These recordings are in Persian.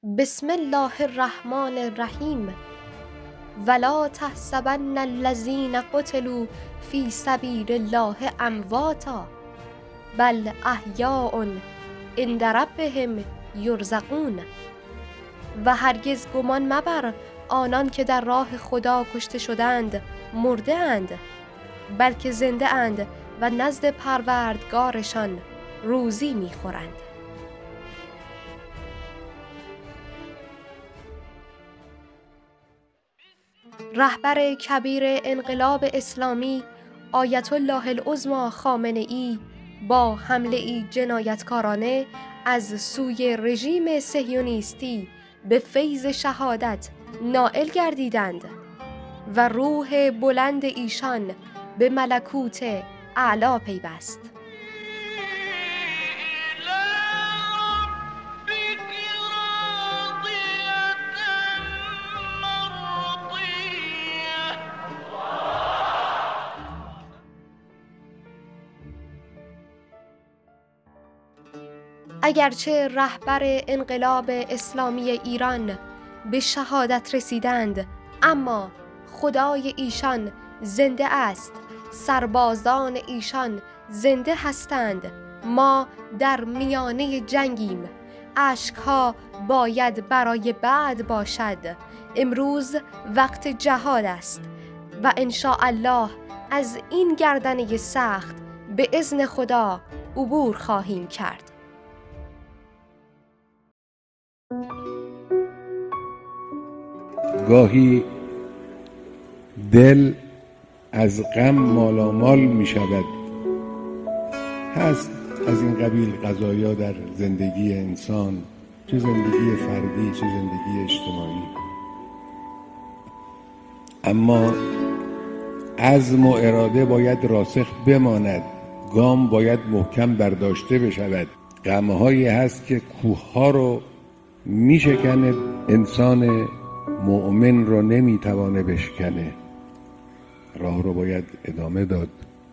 بسم الله الرحمن الرحیم ولا تحسبن الذین قتلوا فی سبیل الله امواتا بل احیاء عند ربهم یرزقون. و هرگز گمان مبر آنان که در راه خدا کشته شدند مرده اند، بلکه زنده اند و نزد پروردگارشان روزی می‌خورند. رهبر کبیر انقلاب اسلامی آیت الله العظمی خامنه‌ای با حمله‌ای جنایتکارانه از سوی رژیم صهیونیستی به فیض شهادت نائل گردیدند و روح بلند ایشان به ملکوت اعلی پیوست. اگرچه رهبر انقلاب اسلامی ایران به شهادت رسیدند، اما خدای ایشان زنده است، سربازان ایشان زنده هستند. ما در میانه جنگیم، اشکها باید برای بعد باشد. امروز وقت جهاد است و ان شاء الله از این گردنه سخت به اذن خدا عبور خواهیم کرد. گاهی دل از غم مالامال می شود. هست از این قبیل قضایا در زندگی انسان، چه زندگی فردی چه زندگی اجتماعی. اما عزم و اراده باید راسخ بماند، گام باید محکم برداشته بشود. غمهایی هست که کوهها رو می شکنه، انسان مؤمن رو نمیتوانه بشکنه. راه رو باید ادامه داد.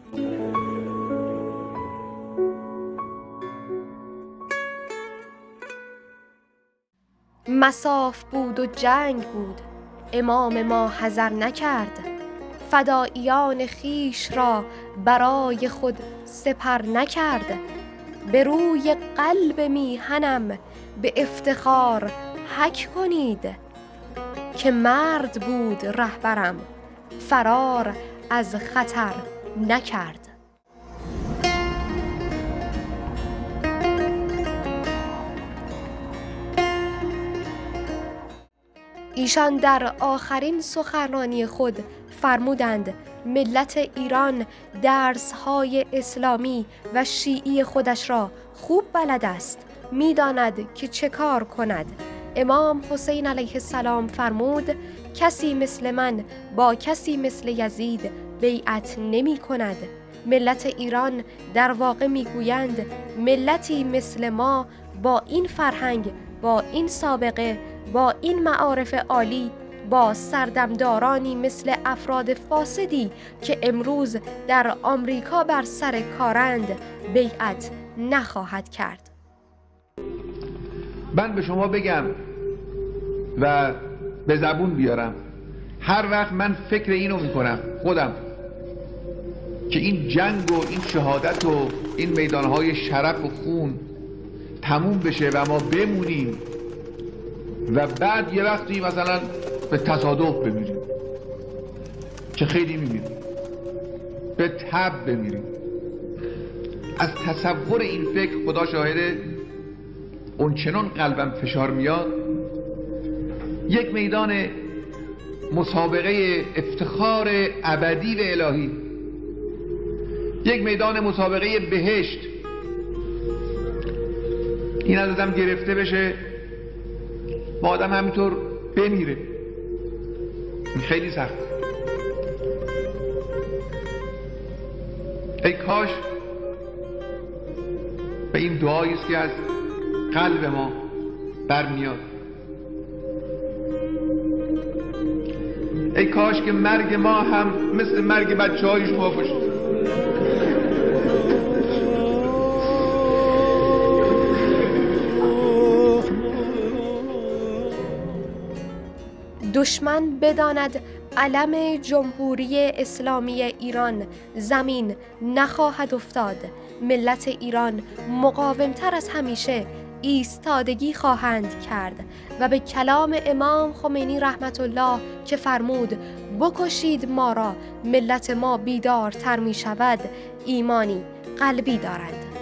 مصاف بود و جنگ بود، امام ما حذر نکرد. فداییان خیش را برای خود سپر نکرد. به روی قلب میهنم به افتخار حک کنید، که مرد بود رهبرم فرار از خطر نکرد. ایشان در آخرین سخنرانی خود فرمودند ملت ایران درس‌های اسلامی و شیعی خودش را خوب بلد است، می‌داند که چه کار کند. امام حسین علیه السلام فرمود کسی مثل من با کسی مثل یزید بیعت نمی کند. ملت ایران در واقع می گویند ملتی مثل ما با این فرهنگ، با این سابقه، با این معارف عالی، با سردمدارانی مثل افراد فاسدی که امروز در آمریکا بر سر کارند بیعت نخواهد کرد. من به شما بگم و به زبون بیارم، هر وقت من فکر اینو میکنم خودم که این جنگ و این شهادت و این میدانهای شرف و خون تموم بشه و ما بمونیم و بعد یه وقتی مثلا به تصادف بمیریم، که خیلی میمیریم، به تب بمیریم، از تصور این فکر خدا شاهده اون چنان قلبم فشار میاد. یک میدان مسابقه افتخار ابدی و الهی، یک میدان مسابقه بهشت، این از آدم گرفته بشه با آدم همینطور بمیره، این خیلی سخت. ای کاش به این دعایی است که از قلب ما برمیاد، ای کاش که مرگ ما هم مثل مرگ بچه‌های شما باشه. دشمن بداند علم جمهوری اسلامی ایران زمین نخواهد افتاد. ملت ایران مقاومتر از همیشه ایستادگی خواهند کرد و به کلام امام خمینی رحمت الله که فرمود بکشید ما را ملت ما بیدارتر می شود ایمانی قلبی دارند.